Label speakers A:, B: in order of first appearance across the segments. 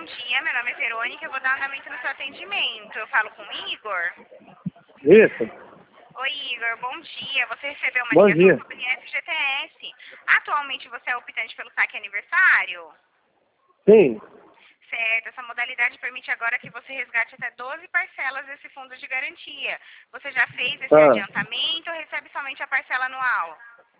A: bom dia, meu nome é Verônica, eu vou dar andamento no seu atendimento. Eu falo com o Igor?
B: Isso.
A: Oi, Igor, bom dia. Você recebeu uma
B: Bom
A: ligação
B: dia.
A: sobre FGTS. Atualmente você é optante pelo saque aniversário?
B: Sim.
A: Certo, essa modalidade permite agora que você resgate até 12 parcelas desse fundo de garantia. Você já fez esse adiantamento ou recebe somente a parcela anual?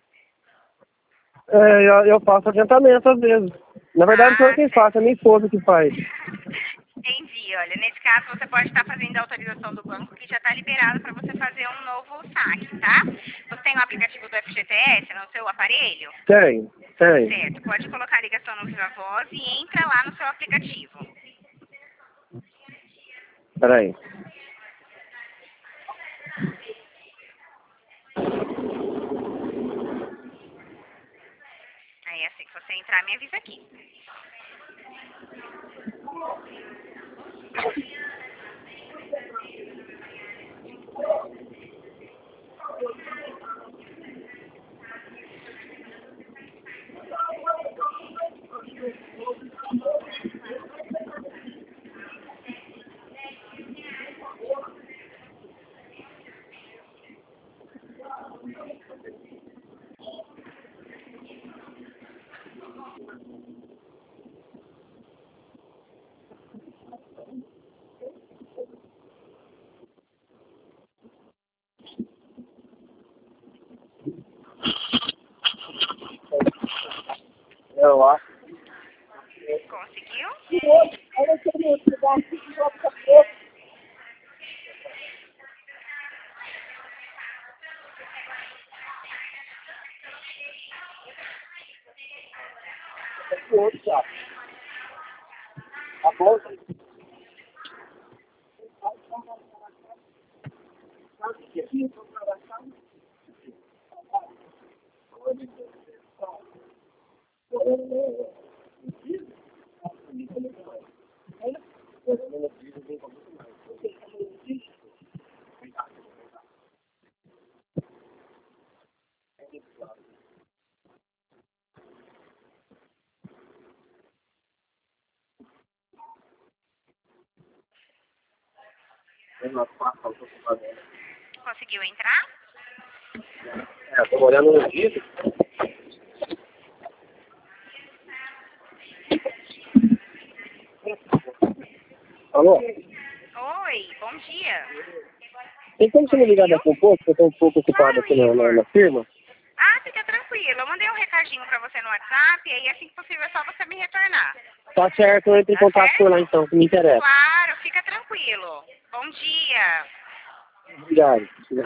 B: Eu faço adiantamento às vezes. Na verdade, não é quem faz, é minha esposa que faz.
A: Entendi, olha, nesse caso você pode estar fazendo a autorização do banco que já está liberado para você fazer um novo saque, tá? Você tem o aplicativo do FGTS no seu aparelho?
B: Tem.
A: Certo, pode colocar a ligação no Viva Voz e entra lá no seu aplicativo.
B: Peraí.
A: Aí assim que você entrar, me avisa aqui.
B: Eu acho.
A: Conseguiu?
B: Tá bom?
A: Conseguiu entrar?
B: Tô olhando no vídeo. Alô?
A: Oi, bom dia.
B: Tem como você me ligar daqui um pouco? Eu tô um pouco ocupado aqui na firma.
A: Ah, fica tranquilo. Eu mandei um recadinho pra você no WhatsApp e aí assim que possível é só você me retornar.
B: Tá certo, eu entro em contato por lá então, que me interessa.
A: Claro, fica tranquilo. Bom dia.
B: Obrigado.